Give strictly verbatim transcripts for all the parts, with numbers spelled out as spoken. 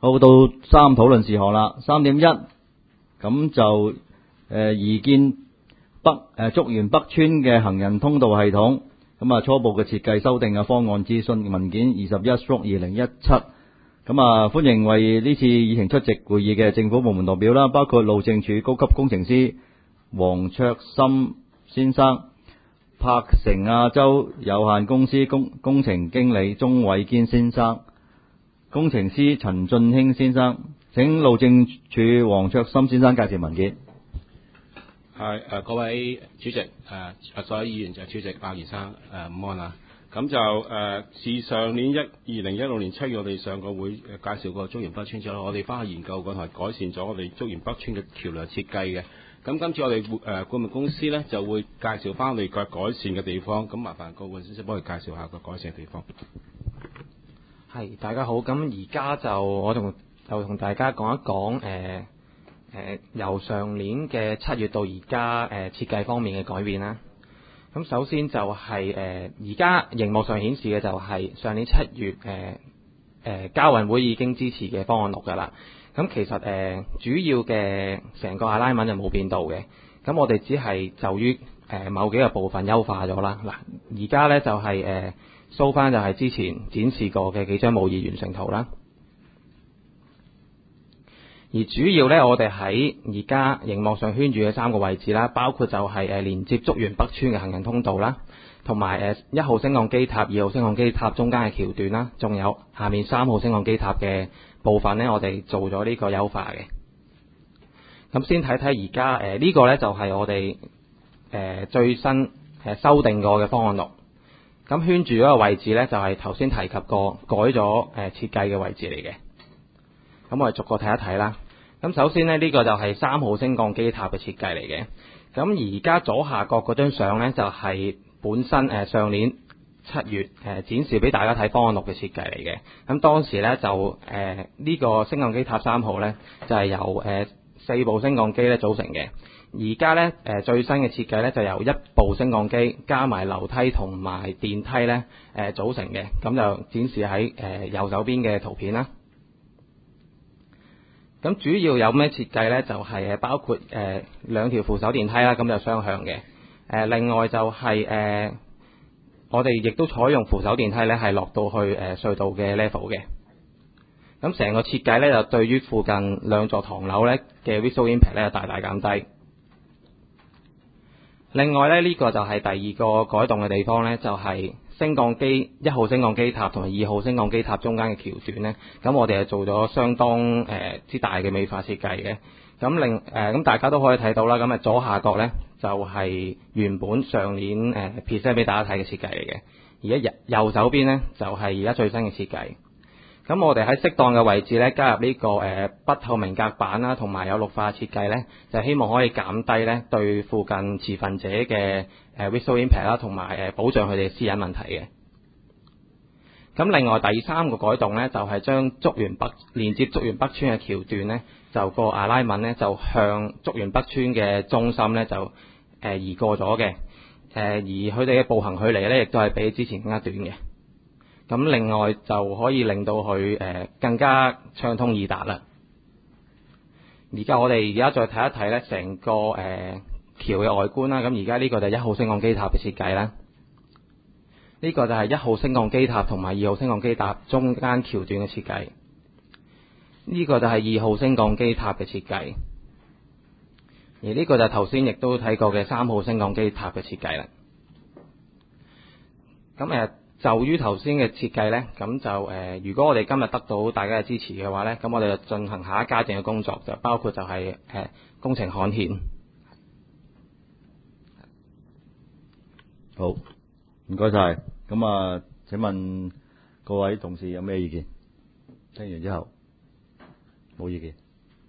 好，到三討論事項啦。三點一，咁就誒擬建北誒竹園北村嘅行人通道系統，咁啊初步嘅設計修訂嘅方案諮詢文件二十一屬二零一七。咁啊歡迎為呢次議程出席會議嘅政府部門代表啦，包括路政署高級工程師黃卓森先生、柏成亞洲有限公司工工程經理鍾偉堅先生、工程師陳俊興先生。請路政署黃卓森先生介紹文件。 係誒各位主席誒誒所有議員就主席馬先生誒午安啊。咁就誒自上年一二零一六年七月我哋上個會誒介紹過竹園北村之後，我哋翻去研究過同埋改善咗我哋竹園北村嘅橋梁設計嘅。咁今次我哋誒顧問公司咧就會介紹翻我哋嘅改善嘅地方。咁麻煩顧問先生幫佢介紹下個改善嘅地方。 係，大家好。咁而家就我同就同大家講一講誒誒由上年嘅七月到而家誒設計方面嘅改變啦。咁首先就係誒而家熒幕上顯示嘅就係上年七月誒誒、呃呃、交運會已經支持嘅方案六㗎啦。咁其實誒、呃、主要嘅成個 alignment 就冇變到嘅。咁我哋只係就於誒、呃、某幾個部分優化咗啦。嗱，而家咧就係誒 show 翻就係之前展示過嘅幾張模擬完成圖啦。而主要咧，我哋喺而家熒幕上圈住嘅三個位置啦，包括就係誒連接竹園北村嘅行人通道啦，同埋誒一號升降機塔、二號升降機塔中間嘅橋段啦，仲有下面三號升降機塔嘅部分咧，我哋做咗呢個優化嘅。咁先睇睇而家誒呢個咧就係我哋誒、呃、最新誒修訂過嘅方案六。咁圈住嗰個位置咧就係頭先提及過改咗誒設計嘅位置嚟嘅。咁我哋逐個睇一睇啦。咁首先呢，呢、呢個就係三號升降機塔嘅設計嚟嘅。咁而家左下角嗰張相呢，就係本身誒、呃、上年七月誒、呃、展示俾大家睇方案六嘅設計嚟嘅。咁當時呢，就誒呢、呃呢個升降機塔三號呢，就係、是、由誒、呃、四部升降機咧組成嘅。而家呢，誒、呃、最新嘅設計呢，就由一部升降機加埋樓梯同埋電梯呢誒、呃、組成嘅。咁就展示喺誒、呃、右手邊嘅圖片啦。咁主要有咩設計呢？就係、是、誒包括誒、呃、兩條扶手電梯啦，咁就雙向嘅。誒、呃、另外就係、是、誒、呃、我哋亦都採用扶手電梯咧，係落到去誒、呃、隧道嘅 level 嘅。咁成個設計咧，就對於附近兩座唐樓咧嘅 visual impact 咧，大大減低。另外咧，呢、這個就係第二個改動嘅地方咧，就係、是。升降機一號升降機塔同埋二號升降機塔中間嘅橋段呢，咁我哋係做咗相當誒之、呃、大嘅美化設計嘅。咁另誒咁、呃、大家都可以睇到啦。咁啊左下角呢，就係、是、原本上年誒 present 俾大家睇嘅設計嚟嘅。而家右右手邊呢，就係而家最新嘅設計。咁我哋喺適當嘅位置呢，加入呢、這個誒、呃、不透明隔板啦，同埋有綠化設計呢，就希望可以減低呢對附近持份者嘅誒 visual impact 啦，同埋誒保障佢哋私隱問題嘅。咁另外第三個改動呢，就係、是、將竹園北連接竹園北村嘅橋段呢，就個 alignment 呢，就向竹園北村嘅中心呢，就誒、呃、移過咗嘅。誒、呃、而佢哋嘅步行距離呢，亦都係比之前更加短嘅。咁另外就可以令到佢誒、呃、更加暢通易達啦。而家我哋而家再睇一睇咧，成個誒、呃、橋嘅外觀啦。咁而家呢個就係一號升降機塔嘅設計啦。呢、這個就係一號升降機塔同埋二號升降機塔中間橋段嘅設計。呢、這個就係二號升降機塔嘅設計。而呢個就係頭先亦都睇過嘅三號升降機塔嘅設計啦。咁誒。呃就於頭先嘅設計呢，咁就誒、呃，如果我哋今日得到大家嘅支持嘅話呢，咁我哋就進行下一階段嘅工作，就包括就係、是、誒、呃、工程刊憲。 好，唔該晒。咁啊，請問各位同事有咩意見？聽完之後冇意見，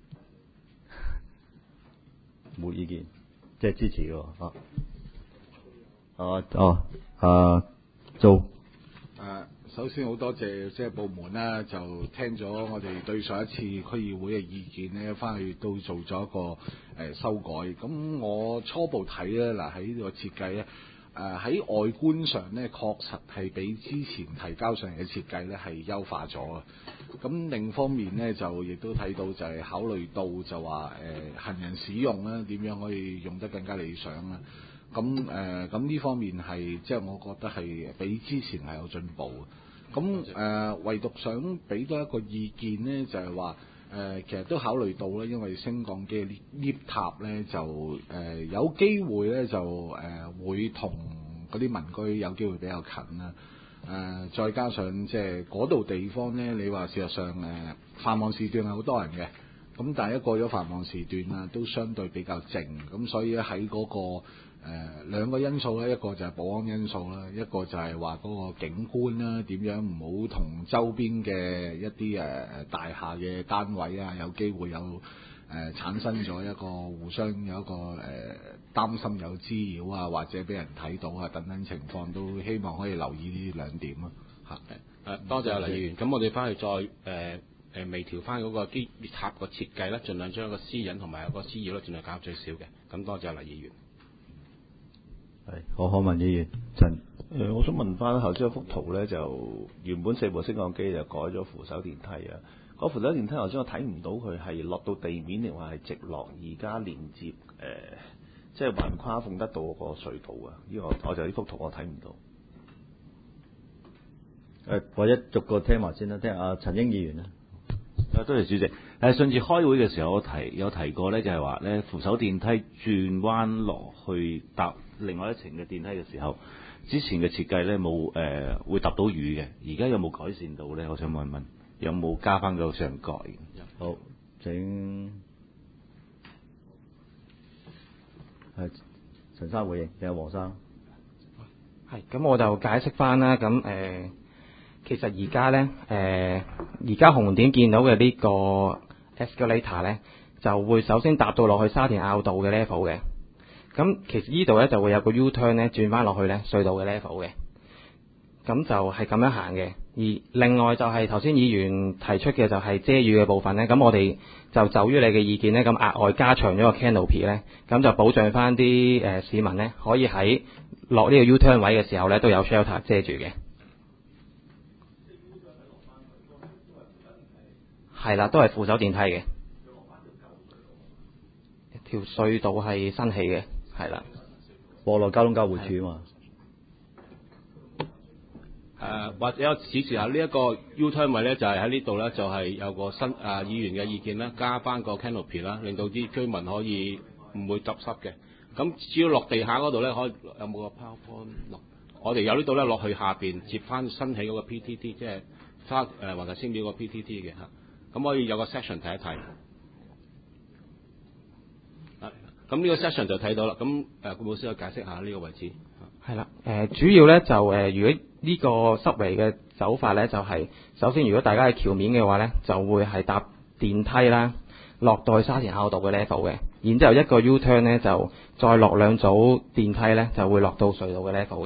冇意見，即係支持嘅啊。啊哦啊，做。 誒，首先好多謝即係部門啦，就聽咗我哋對上一次區議會嘅意見咧，翻去都做咗一個誒修改。咁我初步睇咧，嗱喺呢個設計咧， 誒喺外觀上咧，確實係比之前提交上嚟嘅設計咧係優化咗啊。咁另一方面咧，就亦都睇到就係考慮到就話誒、呃、行人使用啦，點樣可以用得更加理想啦。咁誒咁呢方面係即係我覺得係比之前係有進步嘅。咁誒、呃、唯獨想俾多一個意見咧，就係話誒其實都考慮到咧，因為升降機嘅 lift 塔咧就誒、呃、有機會咧就誒、呃、會同嗰啲民居有機會比較近啦。誒、呃、再加上即係嗰度地方咧，你話事實上誒、呃、繁忙時段係好多人嘅，咁但係一過咗繁忙時段啊，都相對比較靜，咁所以咧喺嗰個誒、呃、兩個因素咧，一個就係保安因素啦，一個就係話嗰個景觀啦，點樣唔好同周邊嘅一啲誒誒大廈嘅單位啊，有機會有誒、呃、產生咗一個互相有一個誒、呃、擔心有滋擾啊，或者俾人睇到啊等等情況，都希望可以留意呢兩點啊嚇。 誒多謝阿黎議員，咁我哋翻去再誒。呃誒微調翻嗰個機塔個設計咧，盡量將個私隱同埋個滋擾咧，盡量減最少嘅。咁多謝黎議員。 係何漢文議員，陳誒，我想問翻頭先嗰幅圖咧，就原本四部升降機就改咗扶手電梯啊。嗰扶手電梯頭先我睇唔到佢係落到地面定話係直落，而家連接誒、呃，即係橫跨鳳德道個隧道啊。呢、這個我就呢幅圖我睇唔到。 誒、呃，或者逐個聽埋先啦，聽阿陳英議員啦。 啊，多謝主席。誒，上次開會嘅時候，我提有提過咧，就係話咧扶手電梯轉彎落去搭另外一層嘅電梯嘅時候，之前嘅設計咧冇誒會揼到雨嘅，而家有冇改善到咧？我想問問，有冇加翻個上蓋？ 好，請係陳生回應，定係黃生？ 係，咁我就解釋翻啦。咁誒。呃其實而家呢，誒而家紅點見到嘅呢個 escalator 呢，就會首先搭到落去沙田坳道嘅 level 嘅。咁其實呢度呢，就會有個 U-turn 呢轉翻落去呢隧道嘅 level 嘅。咁就係咁樣行嘅。而另外就係頭先議員提出嘅就係遮雨嘅部分呢。咁我哋就就於你嘅意見呢，咁額外加長咗個 canopy 呢，咁就保障翻啲誒市民呢，可以喺落呢個 U-turn 位嘅時候呢，都有 shelter 遮住嘅。係啦，都係扶手電梯嘅。條隧道係新起嘅，係啦。 過來交通交匯處啊嘛。 誒、呃、或者指示下呢一個 U-turn 位咧，就係喺呢度咧，就係有個新誒、呃、議員嘅意見啦，加翻個 canopy 啦，令到啲居民可以唔會揼濕嘅。咁只要落地下嗰度咧，可以有冇個 PowerPoint 落？我哋有呢度咧落去下邊接翻新起嗰個 P T T， 即係花誒黃大仙廟個 P T T 嘅嚇。咁可以有個 section 睇一睇。啊，咁呢個 section 就睇到啦。咁誒，顧老師去解釋下呢個位置。 係啦，誒、呃、主要咧就誒、呃，如果呢個濕圍嘅走法咧，就係、是、首先如果大家喺橋面嘅話咧，就會係搭電梯啦，落到去沙田坳道嘅 level 嘅，然之後一個 U-turn 咧就再落兩組電梯咧，就會落到隧道嘅 level 嘅。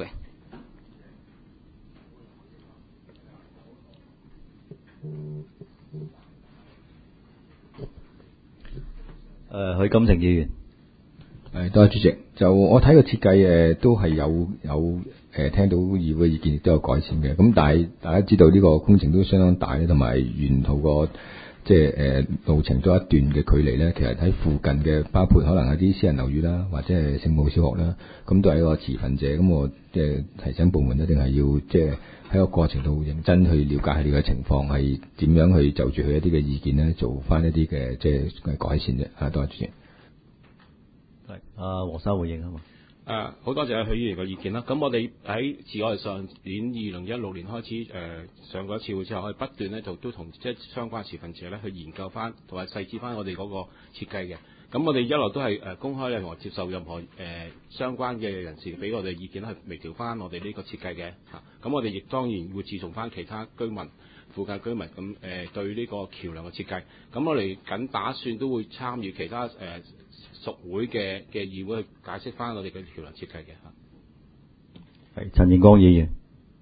誒、呃，許金城議員。 誒，多謝主席。就我睇個設計誒，都係有有誒、呃、聽到議會意見，亦都有改善嘅。咁但係大家知道呢個工程都相當大咧，同埋沿途個即係誒路程都一段嘅距離咧。其實喺附近嘅，包括可能係啲私人樓宇啦，或者係聖母小學啦，咁都係一個持份者。咁我即係提醒部門一定係要即係喺個過程度認真去了解下呢個情況，係點樣去就住佢一啲嘅意見咧，做翻一啲嘅即係改善啫。啊，多謝主席。 係，阿黃生回應啊嘛。 誒，好多謝許議員嘅意見啦。咁我哋喺自我哋上年二零一六年開始誒、呃、上過一次會之後，可以不斷咧就都同即係相關持份者咧去研究翻同埋細緻翻我哋嗰個設計嘅。咁我哋一路都係誒公開任何接受任何誒、呃、相關嘅人士俾我哋意見咧，去微調翻我哋呢個設計嘅嚇。咁我哋亦當然會注重翻其他居民、附近居民咁誒、呃、對呢個橋梁嘅設計。咁我哋緊打算都會參與其他誒。呃屬會嘅嘅議會去解釋翻我哋嘅橋梁設計嘅嚇。 係陳健光議員。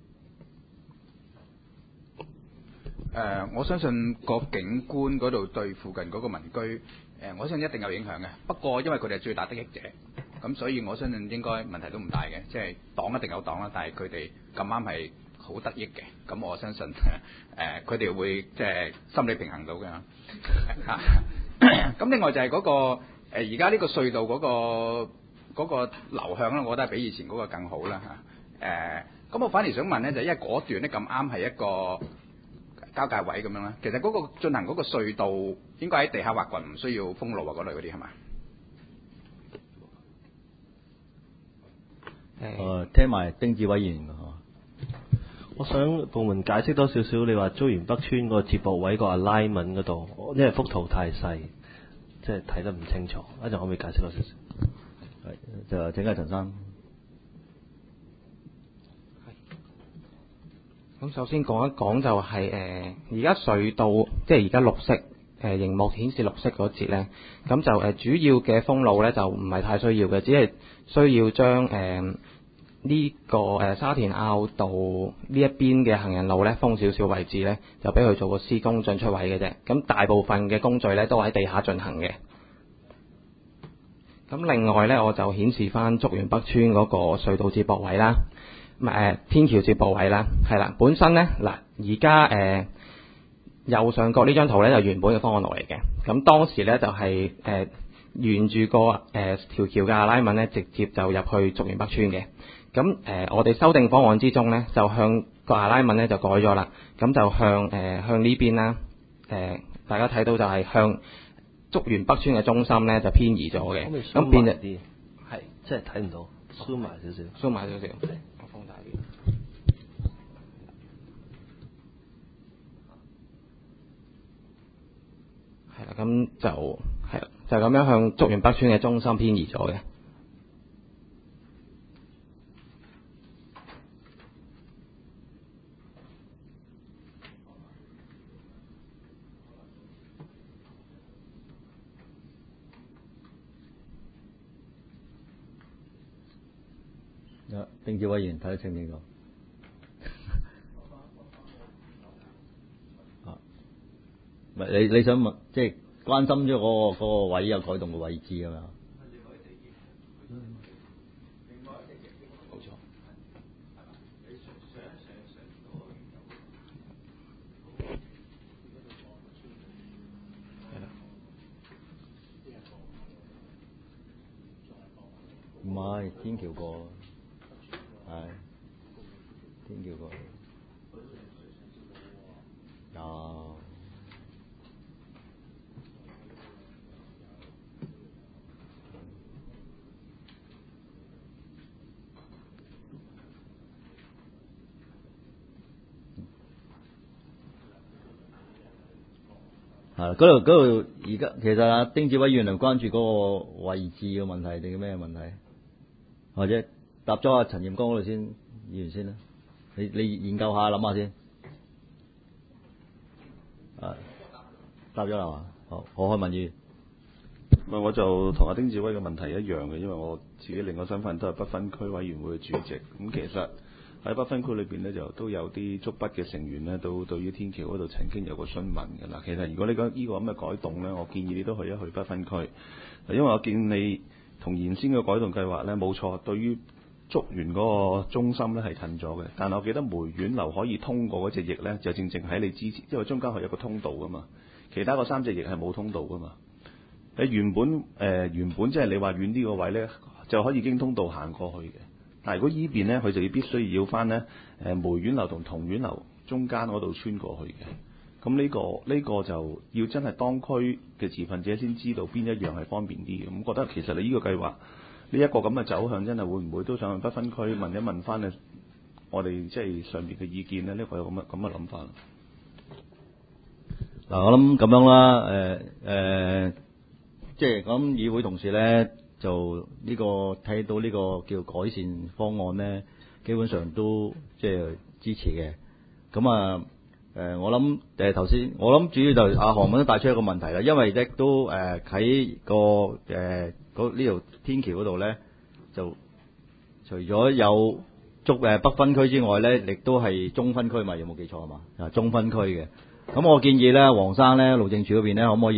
誒、呃，我相信個景觀嗰度對附近嗰個民居，誒、呃，我相信一定有影響嘅。不過因為佢哋係最大得益者， 咁所以我相信應該問題都唔大嘅，即係擋一定有擋啦，但係佢哋咁啱係好得益嘅，咁我相信誒佢哋會即係心理平衡到嘅。咁另外就係嗰、個誒而家呢個隧道嗰、個嗰、個流向咧，我覺得係比以前嗰個更好啦嚇。誒咁我反而想問咧，就因為嗰段咧咁啱係一個交界位咁樣啦，其實嗰個進行嗰個隧道應該喺地下挖掘，唔需要封路啊嗰類嗰啲係嘛？ 誒、呃，聽埋丁志偉議員嘅嚇。 我想部門解釋多少少，你話竹園北村個接駁位個 alignment 嗰度，因為幅圖太細，即係睇得唔清楚。一陣可唔可以解釋多少少？ 係，就請阿陳生。 咁首先講一講就係、是、誒，而家隧道即係而家綠色誒熒幕顯示綠色嗰節咧，咁就誒、呃、主要嘅封路咧就唔係太需要嘅，只係需要將誒。呃呢、這個誒、呃、沙田坳道呢一邊嘅行人路咧封少少位置咧，就俾佢做個施工進出位嘅啫。咁大部分嘅工序咧都喺地下進行嘅。咁另外咧，我就顯示翻竹園北村嗰個隧道接駁位啦，誒、呃、天橋接駁位啦，係啦。本身咧嗱，而家誒右上角呢張圖咧就原本嘅方案路嚟嘅。咁當時咧就係、是、誒、呃、沿住個誒、呃、條橋嘅阿拉文咧，直接就入去竹園北村嘅。咁誒、呃，我哋修訂方案之中咧，就向個阿拉文咧就改咗啦。咁就向誒、呃、向呢邊啦。誒、呃，大家睇到就係向竹園北村嘅中心咧就偏移咗嘅。咁變咗啲係即係睇唔到，zoom 埋少少，zoom 埋少少。我放大啲。係啦，咁就係啦，就咁樣向竹園北村嘅中心偏移咗嘅。 丁志偉議員睇得清唔清楚？啊，唔係你你想問，即係關心咗嗰個嗰個位有改動嘅位置㗎嘛？ 冇錯。係啦。 唔係天橋過。係天橋過有係嗰度嗰度而家其實啊，丁志偉議員嚟關注嗰個位置嘅問題定咩問題，或者？答咗阿陳炎光嗰度先，議員先啦。你你研究下，諗下先。係答咗啦嘛？好，我開問議員。 唔係，我就同阿丁志威嘅問題一樣嘅，因為我自己另一個身份都係不分區委員會嘅主席。咁其實喺不分區裏邊呢，就都有啲竹北嘅成員呢，都對於天橋嗰度曾經有個詢問嘅啦。其實如果你講呢個咁嘅改動呢，我建議你都去一去不分區，因為我見你同原先嘅改動計劃呢，冇錯，對於竹園嗰個中心咧係近咗嘅，但係我記得梅苑樓可以通過嗰隻翼咧，就正正喺你之前，因為中間係有個通道噶嘛，其他嗰三隻翼係冇通道噶嘛。你原本誒、呃、原本即係你話遠啲個位咧，就可以經通道行過去嘅。但係如果依邊咧，佢就要必須要翻咧誒梅苑樓同同苑樓中間嗰度穿過去嘅。咁呢、呢個呢、呢個就要真係當區嘅持份者先知道邊一樣係方便啲嘅。咁覺得其實你呢個計劃。呢、這、一個咁嘅走向真係會唔會都想不分區問一問翻我哋即係上邊嘅意見呢？呢、這個有咁嘅咁嘅諗法。 嗱，我諗咁樣啦，誒、呃、誒、呃，即係咁議會同事咧，就呢、這個睇到呢個叫改善方案咧，基本上都即係支持嘅。咁啊誒，我諗誒頭先，我諗主要就阿韓文都帶出一個問題啦，因為咧都誒喺、呃、個誒嗰呢條天橋嗰度咧，就除咗有竹誒北分區之外咧，亦都係中分區嘛，有冇記錯啊嘛？啊，中分區嘅。咁我建議咧，黃生咧，路政署嗰邊咧，可唔可以咧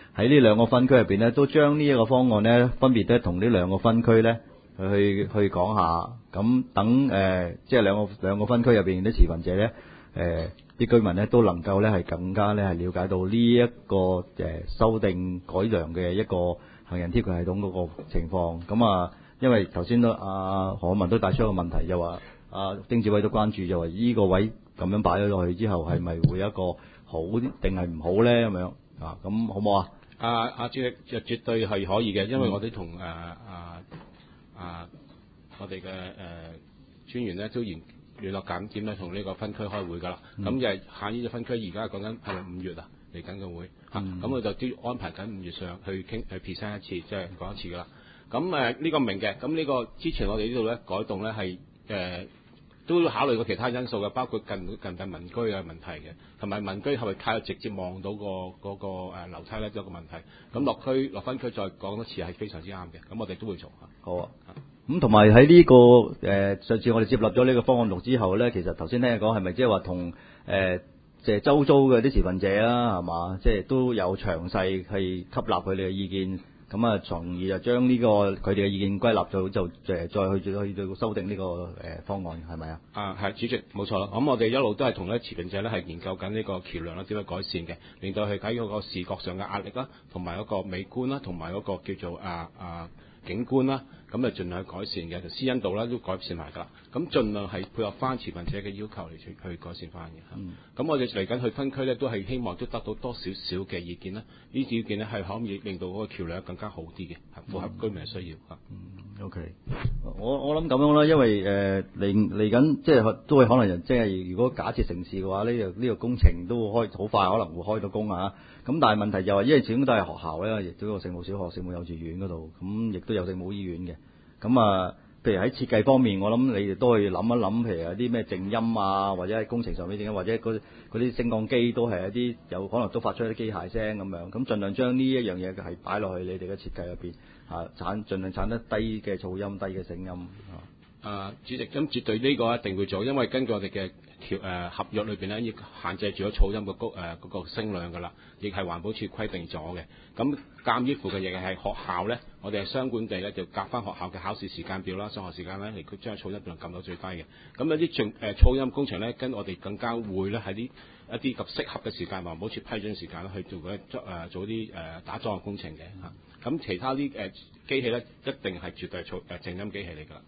喺呢兩個分區入邊咧，都將呢一個方案咧，分別咧同呢兩個分區咧去去講下，咁等誒即係兩個兩個分區入邊啲持份者咧，誒啲居民咧都能夠咧係更加咧係了解到呢一個誒修訂改良嘅一個行人貼嘅系統嗰個情況。咁啊，因為頭先都阿何文都帶出一個問題，就話阿丁志偉都關注，就話依個位咁樣擺咗落去之後，係咪會有一個好啲定係唔好咧？咁樣啊，咁好唔好啊？ 啊啊，主席就絕對係可以嘅，因為我哋同誒啊啊我哋嘅誒專員咧都聯聯絡緊點咧同呢個分區開會㗎啦。咁就係下呢個分區而家講緊係咪五月啊嚟緊嘅會嚇，咁佢就都安排緊五月上去傾去 present 一次，即係講一次㗎啦。咁誒呢個明嘅，咁呢個之前我哋呢度咧改動咧係誒。都考慮過其他因素嘅，包括近近近民居嘅問題嘅，同埋民居係咪太直接望到個嗰個誒樓梯咧都有個問題。咁落區落分區再講多次係非常之啱嘅，咁我哋都會做嚇。 好啊。咁同埋喺呢個誒、呃、上次我哋接納咗呢個方案六之後咧，其實頭先聽你講係咪即係話同誒即係周遭嘅啲持份者啦，係嘛？即係都有詳細係吸納佢哋嘅意見。咁啊，從而就將呢個佢哋嘅意見歸納咗，就誒再去去到修訂呢個誒方案，係咪啊？ 啊，係主席冇錯啦。咁我哋一路都係同咧持份者咧係研究緊呢個橋梁啦，點樣改善嘅，令到佢喺嗰個視覺上嘅壓力啦，同埋嗰個美觀啦，同埋嗰個叫做啊啊景觀啦，咁啊盡量去改善嘅，就私隱度啦都改善埋㗎啦。咁盡量係配合翻持份者嘅要求嚟去去改善翻嘅。嗯。咁我哋嚟緊去分區咧，都係希望都得到多少少嘅意見啦。呢啲意見咧係可以令到嗰個橋梁更加好啲嘅，係符合居民嘅需要嚇。 嗯。OK。我我諗咁樣啦，因為誒嚟嚟緊即係都會可能即係如果假設成事嘅話，呢個呢個工程都會開好快，可能會開到工啊。咁但係問題就係，因為始終都係學校咧，亦都有聖母小學、聖母幼稚園嗰度，咁亦都有聖母醫院嘅。咁啊，譬如喺設計方面，我諗你哋都可以諗一諗，譬如有啲咩靜音啊，或者喺工程上面靜音，或者嗰嗰啲升降機都係一啲有可能都發出一啲機械聲咁樣。咁盡量將呢一樣嘢係擺落去你哋嘅設計入邊，啊產盡量產得低嘅噪音、低嘅聲音啊。 啊，主席，咁絕對呢個一定會做，因為根據我哋嘅條誒合約裏邊咧，亦限制住咗噪音個高誒嗰個聲量㗎啦，亦係環保署規定咗嘅。咁鑑於附近亦係學校咧，我哋係雙管地咧就夾翻學校嘅考試時間表啦、上學時間咧嚟將噪音量撳到最低嘅。咁有啲盡誒噪音工程咧，跟我哋更加會咧喺啲一啲咁適合嘅時間，環保署批准時間咧去做嗰誒做啲誒打樁嘅工程嘅嚇。咁其他啲誒機器咧，一定係絕對係噪誒靜音機器嚟㗎啦。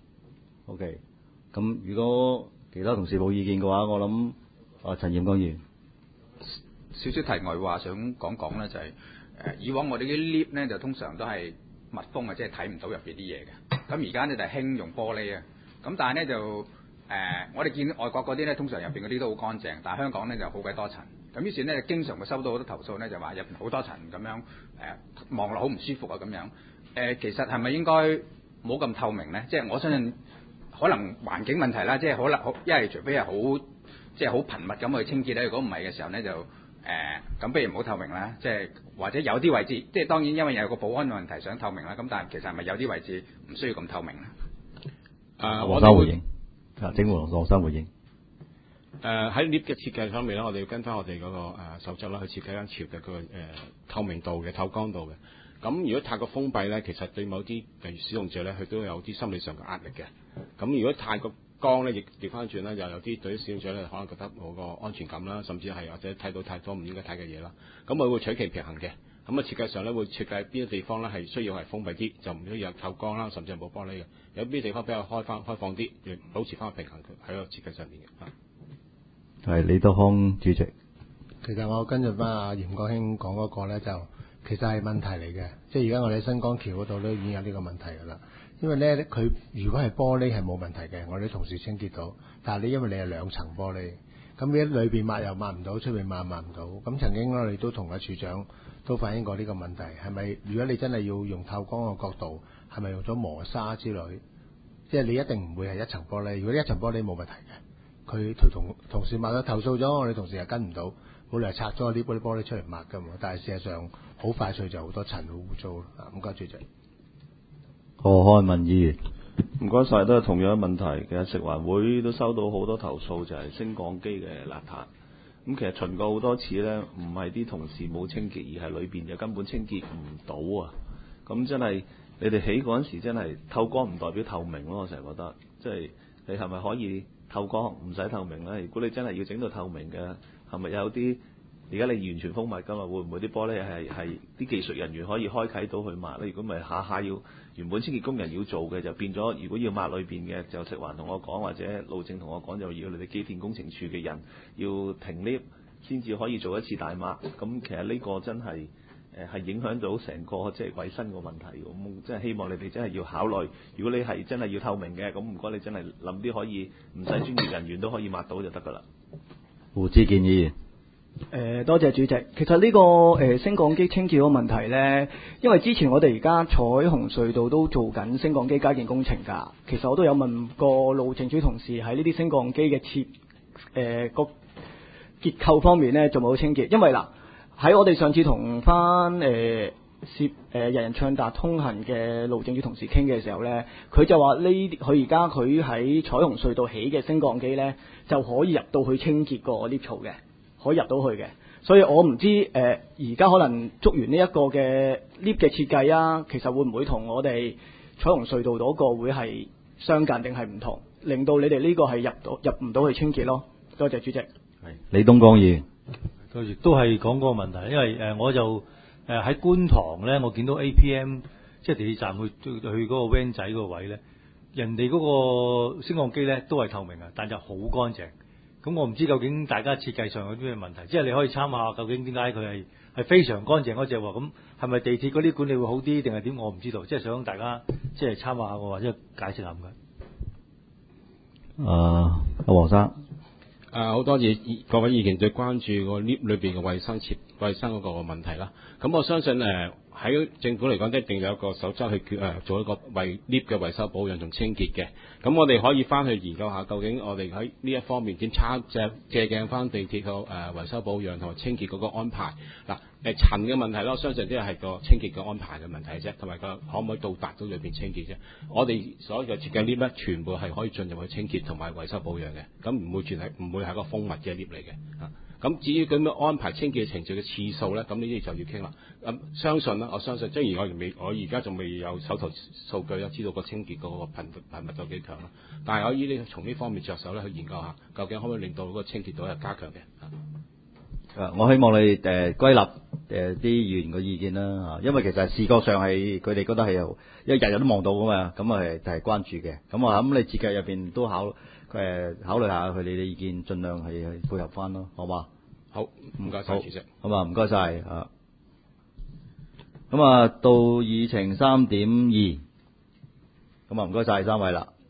OK，咁如果其他同事冇意見嘅話，我諗啊陳炎光議員少少題外話想講講咧，就係、是、誒、呃、以往我哋啲 lift 咧就通常都係密封嘅，即係睇唔到入邊啲嘢嘅。咁而家咧就係興用玻璃啊。咁但係咧就誒、呃、我哋見外國嗰啲咧，通常入邊嗰啲都好乾淨，但係香港咧就好鬼多塵。咁於是咧經常會收到好多投訴咧，就話入邊好多塵咁樣誒望落好唔舒服啊咁樣。誒、呃、其實係咪應該冇咁透明咧？即係我相信。可能環境問題啦，即係可能好，因為除非係好即係好頻密咁去清潔咧。如果唔係嘅時候咧，就誒咁、呃，不如唔好透明啦。即係或者有啲位置，即係當然因為有個保安問題想透明啦。咁但係其實係咪有啲位置唔需要咁透明咧？ 啊， 黃生回應啊，整黃黃生回應。 誒喺 lift 嘅設計方面咧，我哋要跟翻我哋嗰、那個誒、呃、守則啦，去設計間朝嘅嗰個誒透明度嘅透光度嘅。咁如果太過封閉咧，其實對某啲例如使用者咧，佢都有啲心理上嘅壓力嘅。咁如果太過光咧，亦調翻轉咧，又有啲對於使用者咧，可能覺得冇個安全感啦，甚至係或者睇到太多唔應該睇嘅嘢啦。咁我會取其平衡嘅。咁啊設計上咧，會設計邊啲地方咧係需要係封閉啲，就唔需要有透光啦，甚至係冇玻璃嘅。有邊啲地方比較開翻開放啲，要保持翻個平衡喺個設計上面嘅。 係李德康主席。 其實我跟住翻阿嚴國興講嗰個咧就。其實係問題嚟嘅，即係而家我哋喺新光橋嗰度都已經有呢個問題㗎啦。因為咧，佢如果係玻璃係冇問題嘅，我哋同事清潔到。但係你因為你係兩層玻璃，咁你喺裏邊抹又抹唔到，出邊抹又抹唔到。咁曾經我哋都同阿處長都反映過呢個問題，係咪如果你真係要用透光嘅角度，係咪用咗磨砂之類？即係你一定唔會係一層玻璃。如果一層玻璃冇問題嘅，佢推同同事抹咗投訴咗，我哋同事又跟唔到。好嚟拆咗啲玻璃玻璃出嚟抹㗎嘛，但係事實上好快脆就好多塵好污糟啦。唔該，主席。 何漢文議員， 唔該晒，都係同樣嘅問題。其實食環會都收到好多投訴，就係升降機嘅邋遢。 咁其實巡過好多次呢，唔係啲同事冇清潔，而係裏邊就根本清潔唔到啊！咁真係你哋起嗰陣時真係透光唔代表透明咯，我成日覺得，即係你係咪可以透光唔使透明呢？如果你真係要整到透明嘅，係咪有啲而家你完全封密㗎嘛？會唔會啲玻璃係係啲技術人員可以開啓到去抹呢？如果唔係下下要原本清潔工人要做嘅，就變咗如果要抹裏邊嘅，就食環同我講，或者路政同我講，就要你哋機電工程處嘅人要停 lift 先至可以做一次大抹。咁其實呢個真係誒係影響到成個即係衞生個問題。咁即係希望你哋真係要考慮，如果你係真係要透明嘅，咁唔該你真係諗啲可以唔使專業人員都可以抹到就得㗎啦。 胡志健議員。 誒、呃、多謝主席。其實呢、這個誒、呃、升降機清潔嗰個問題呢，因為之前我哋而家彩虹隧道都做緊升降機加建工程㗎。其實我都有問過路政署同事喺呢啲升降機嘅設誒個結構方面呢，做冇清潔。因為嗱喺我哋上次同翻誒涉誒人人暢達通行嘅路政署同事傾嘅時候呢，佢就話呢佢而家佢喺彩虹隧道起嘅升降機呢，就可以入到去清潔個 lift 槽嘅。可以入到去嘅，所以我唔知誒而家可能捉完呢一個嘅 lift 嘅設計啊，其實會唔會同我哋彩虹隧道嗰個會係相近定係唔同，令到你哋呢個係入到入唔到去清潔咯？多謝主席。係李東江議員， 佢亦都係講嗰個問題，因為誒我就誒喺觀塘咧，我見到 A P M 即係地鐵站去去嗰個 van 仔嗰個位咧，人哋嗰個升降機咧都係透明嘅，但就好乾淨。咁我唔知究竟大家設計上有啲咩問題，即係你可以參考下究竟點解佢係係非常乾淨嗰隻喎？咁係咪地鐵嗰啲管理會好啲定係點？我唔知道，即係想大家即係參考下或者解釋下咁嘅。 誒，阿黃生。 誒好多謝各位議員最關注個 lift 裏邊嘅衞生設衞生嗰個問題啦。咁我相信誒喺政府嚟講，一定有一個守則去誒做一個為 lift 嘅維修保養同清潔嘅。咁我哋可以翻去研究下，究竟我哋喺呢一方面點參借借鏡翻地鐵個誒維修保養同埋清潔嗰個安排。嗱誒塵嘅問題啦，我相信即係個清潔嘅安排嘅問題啫，同埋個可唔可以到達到裏邊清潔啫。我哋所有嘅設計 lift 咧，全部係可以進入去清潔同埋維修保養嘅，咁唔會全係唔會係個封密嘅 lift 嚟嘅嚇。咁至於咁樣安排清潔程序嘅次數咧，咁呢啲就要傾啦。咁相信啦，我相信，雖然我未，我而家仲未有手頭數據啦，知道個清潔嗰個頻頻密度幾強啦。但係我依啲從呢方面着手咧，去研究下，究竟可唔可以令到嗰個清潔度係加強嘅。 誒，我希望你誒歸納誒啲議員嘅意見啦嚇，因為其實視覺上係佢哋覺得係有，因為日日都望到噶嘛，咁啊係關注嘅。咁啊咁你設計入邊都考誒考慮下佢哋嘅意見，盡量係去配合翻咯，好嘛？ 好，唔該晒主席。 好嘛，唔該晒啊。咁啊，到議程三點二，咁啊唔該晒三位啦。